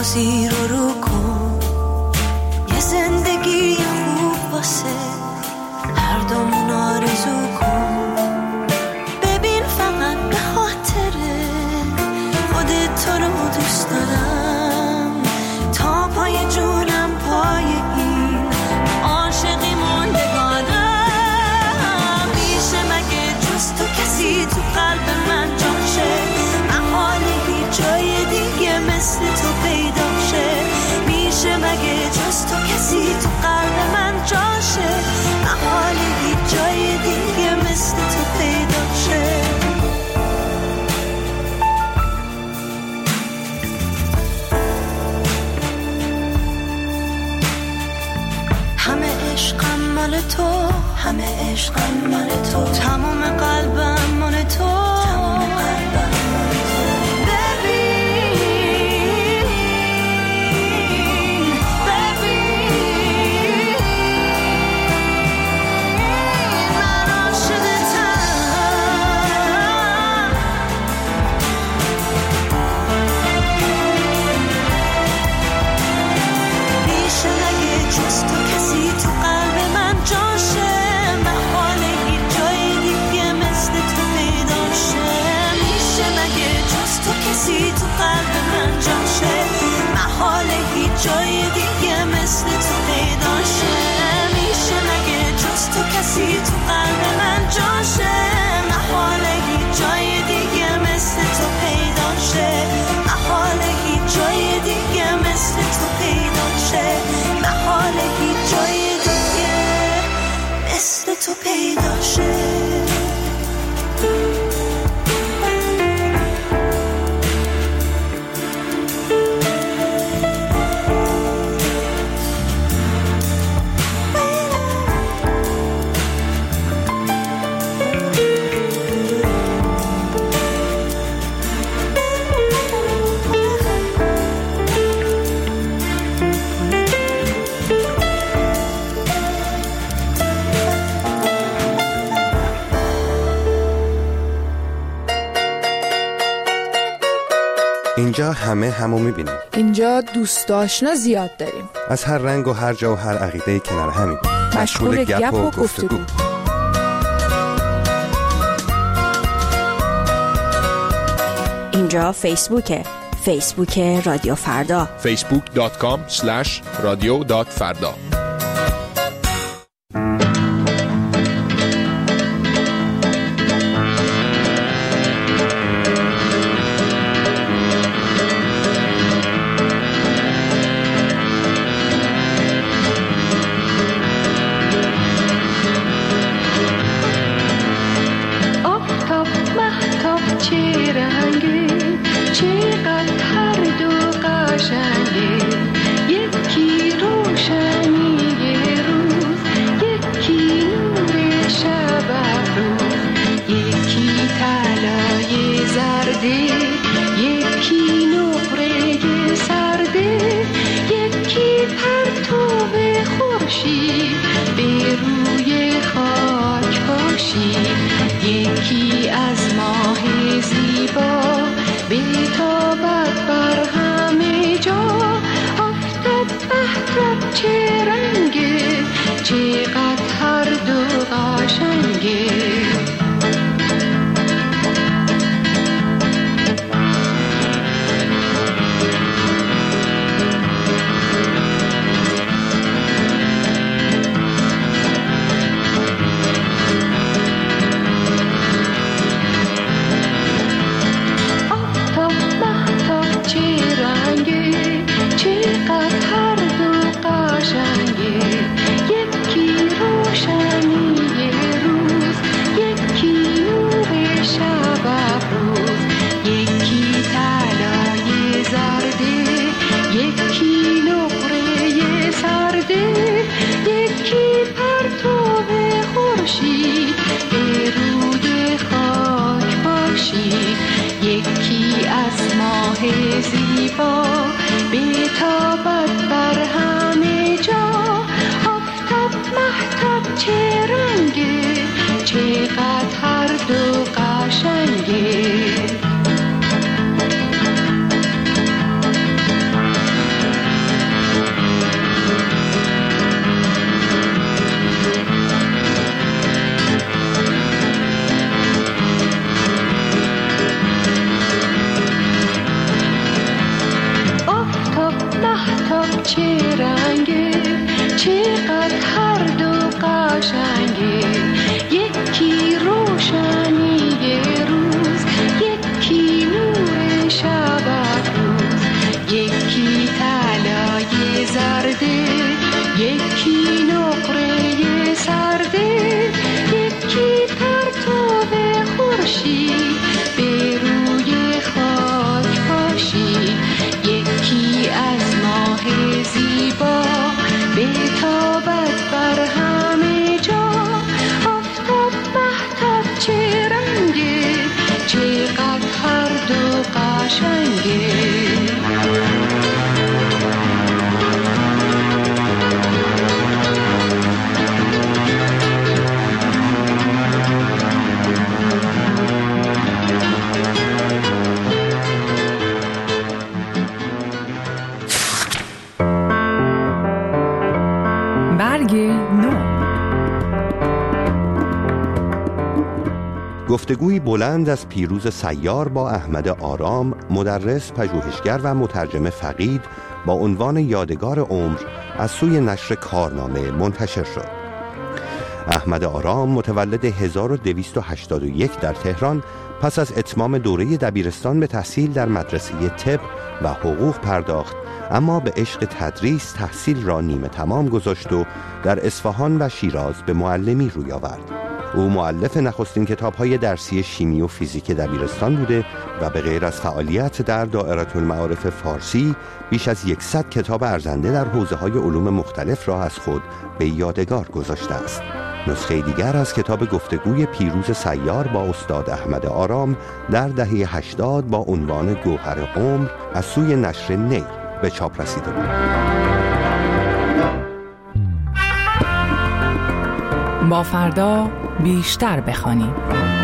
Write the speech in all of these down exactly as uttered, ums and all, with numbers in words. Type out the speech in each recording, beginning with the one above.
بازی رو رو کن، یه زندگی خوب واسه هر دومون آرزو کن. ببین فقط به خاطر خودت تو رو دوست دارم، تا پای جونم پای این عاشقی موندگانم. میشه مگه جز تو کسی تو قلب من جاشه، محاله هیچ جای دیگه مثل تو پیدا شه. میشه مگه جز تو کسی تو قلب من جاشه، محاله هیچ جای دیگه مثل تو پیدا شه. همه عشقم مال تو، همه عشقم مال تو، تمام قلبم مال تو، تمام قلبم مال تو. ببین ببین من عاشقتم. میشه مگه جز تو کسی تو قلب من جاشه، محاله هیچ جای دیگه مثل تو پیدا شه. میشه مگه جز تو کسی تو قلب من جاشه، محاله هیچ جای دیگه مثل تو پیدا شه. میشه مگه جز تو کسی تو قلب من جاشه، محاله هیچ جای دیگه مثل تو پیدا شه. محاله هیچ جای دیگه مثل تو پیدا شه، محاله هیچ جای دیگه مثل تو پیدا شه. اینجا همه همو میبینیم. اینجا دوست آشنا زیاد داریم، از هر رنگ و هر جا و هر عقیده کنار همیم، مشغول گپ و گفتگو. اینجا فیسبوکه، فیسبوک رادیو فردا، فیسبوک دات کام اسلش رادیو دات فردا. یکی روشنی روز گفتگوی بلند از پیروز سیار با احمد آرام، مدرس، پژوهشگر و مترجم فقید با عنوان یادگار عمر از سوی نشر کارنامه منتشر شد. احمد آرام متولد هزار و دویست و هشتاد و یک در تهران پس از اتمام دوره دبیرستان به تحصیل در مدرسه طب و حقوق پرداخت، اما به عشق تدریس تحصیل را نیمه تمام گذاشت و در اصفهان و شیراز به معلمی روی آورد. او مؤلف نخستین کتاب‌های درسی شیمی و فیزیک دبیرستان بوده و به غیر از فعالیت در دائره المعارف فارسی بیش از صد کتاب ارزنده در حوزه‌های علوم مختلف را از خود به یادگار گذاشته است. نسخه دیگر از کتاب گفتگوی پیروز سیار با استاد احمد آرام در دهه هشتاد با عنوان گوهر عمر از سوی نشر نی به چاپ رسیده بود. با فردا بیشتر بخوانیم.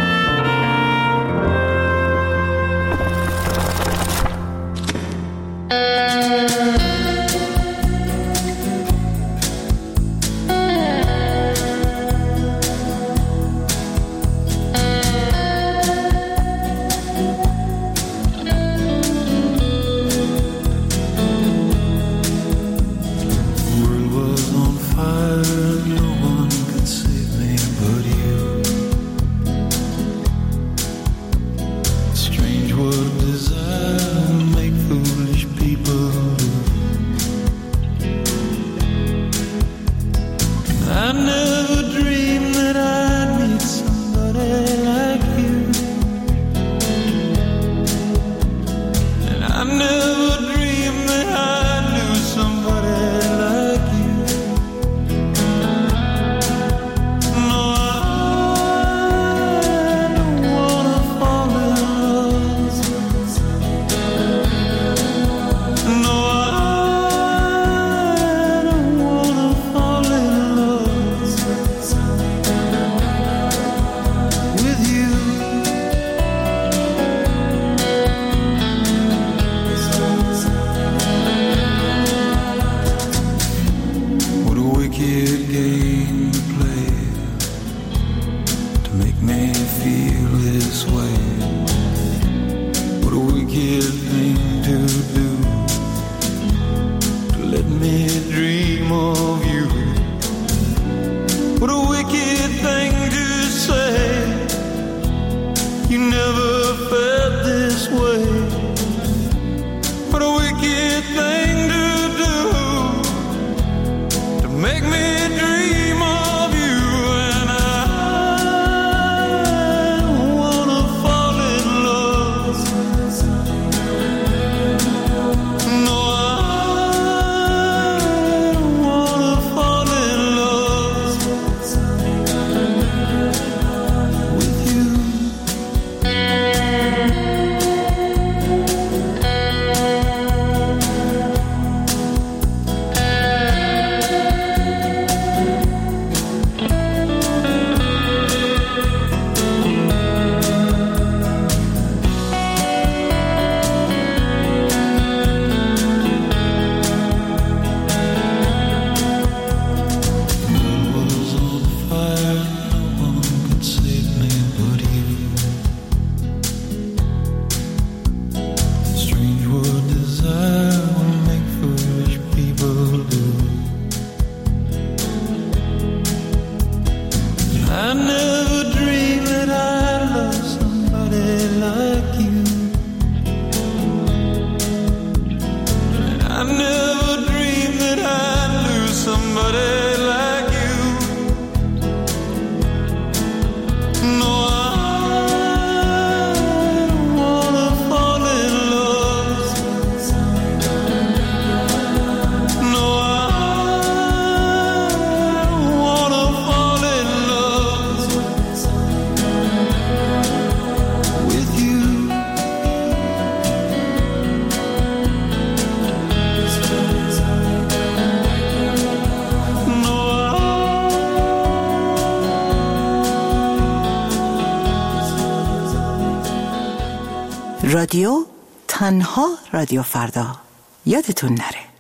رادیو تنها رادیو فردا، یادتون نره.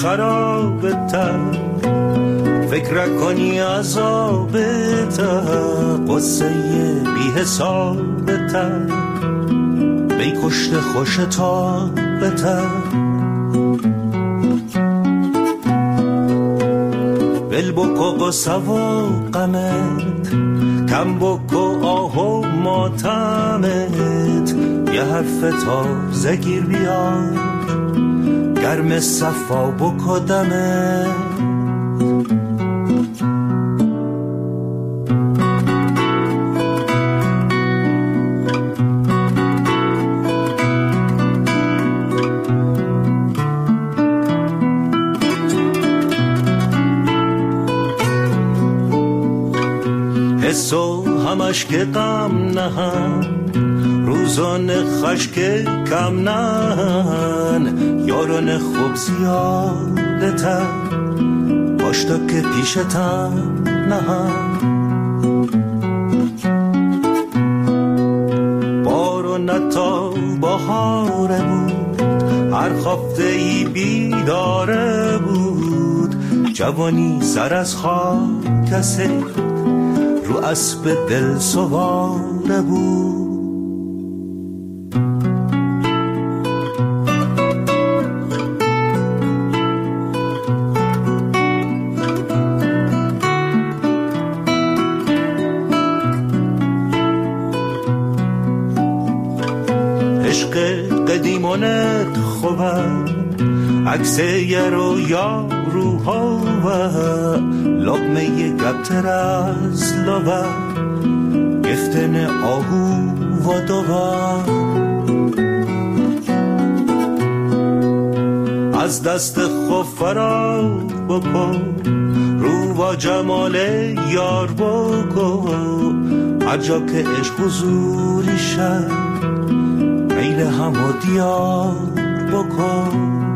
خرابتر، فکر کنی عذابتر، قصه بی حسابتر، بی کشت خوشتا بتر. بل بکو قصه و غمت، کم بکو آه و ماتمت، یه حرف تازه گیر بیار، گرم صفا بکو دمت. حسو همش که غم نهن، روزان خشک کم نهن، یاران خوب زیادتر، پاشتا که پیشتم نهن. بارو نتا بهاره بود، هر خفته ای بیداره بود، جوانی سر از خاک کسید، رو اسب دل سواره بود. عشق قدیمانت خوبه، عکس یه رو یا روحا و لقمه یه گبتر از لبه، گفتن آهو و دوه. از دست خوب فرا بکن، رو و جمال یار بکن، هر جا که عشق حضوری شد، میل هم و دیار بکن.